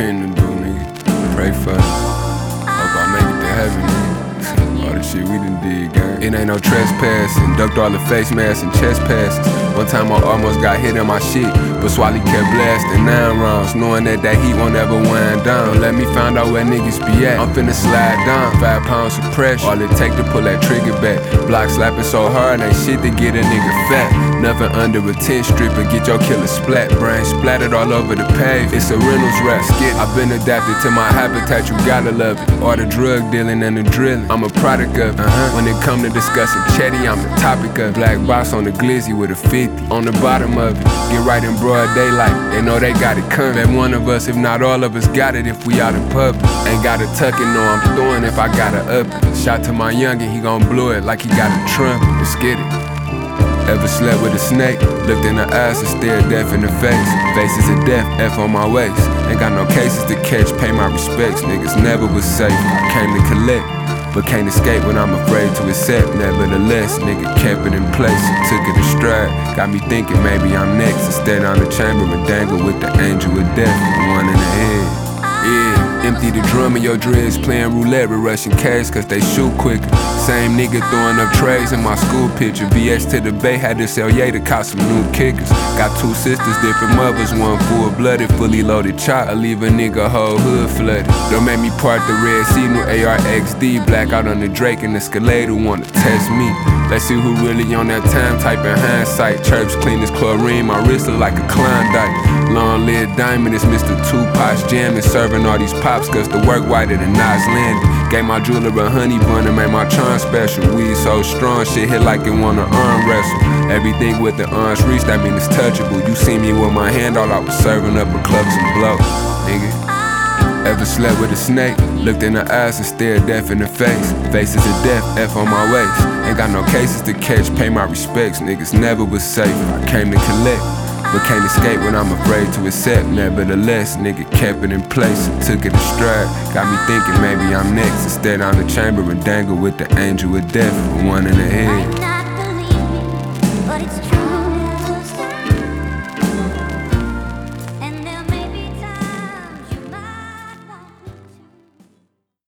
repenting to do, nigga. Pray for me. Hope I make it to heaven, nigga. All the shit we done did, gang. It ain't no trespassing. Ducked all the face masks and chest passes. One time I almost got hit in my shit, but Swally kept blasting 9 rounds, knowing that heat won't ever wind down. Don't let me find out where niggas be at. I'm finna slide down. 5 pounds of pressure, all it take to pull that trigger back. Block slapping so hard, ain't shit to get a nigga fat. Nothing under a 10 strip and get your killer splat. Brain splattered all over the pave. It's a Reynolds rap skit. I've been adapted to my habitat, you gotta love it. All the drug dealing and the drilling, I'm a product of it. When it come to discussing Chetty, I'm the topic of it. Black box on the glizzy with a 50 on the bottom of it. Get right in broad daylight, they know they got it coming. Bet one of us, if not all of us, got it if we out in public. Ain't gotta tuck it, no, I'm throwing if I gotta up it. Shot to my youngin', he gon' blow it like he got a trumpet. Let's get it. Ever slept with a snake? Looked in the eyes and stared death in the face. Faces of death, F on my waist. Ain't got no cases to catch, pay my respects. Niggas never was safe, I came to collect, but can't escape when I'm afraid to accept. Nevertheless, nigga kept it in place and took it in stride. Got me thinking maybe I'm next and stay down the chamber and dangle with the angel of death, the one in the head. Yeah, empty the drum of your dreads, playing roulette with Russian cash cause they shoot quicker. Same nigga throwing up trays in my school picture. VS to the Bay, had to sell Ye to cop some new kickers. Got 2 sisters, different mothers, one full-blooded, fully loaded chop. I leave a nigga whole hood flooded. Don't make me part the Red Sea, new AR-XD. Blackout on the Drake and Escalator, wanna test me. Let's see who really on that time, type in hindsight. Chirps clean as chlorine, my wrist look like a Klondike. Long-lived diamond, it's Mr. Tupac's jamming. Serving all these pops cause the work whiter than Nas landed. Gave my jeweler a honey bun and made my charm special. Weed so strong, shit hit like it wanna arm wrestle. Everything with the arms reach, that mean it's touchable. You see me with my hand, all I was serving up a clubs and blow, nigga. Ever slept with a snake? Looked in the eyes and stared death in the face. Faces of death, F on my waist. Ain't got no cases to catch, pay my respects. Niggas never was safe, I came to collect, but can't escape when I'm afraid to accept. Nevertheless, nigga kept it in place and took it in stride. Got me thinking maybe I'm next and stay down the chamber and dangle with the angel of death, the one in the head. Might not believe me, but it's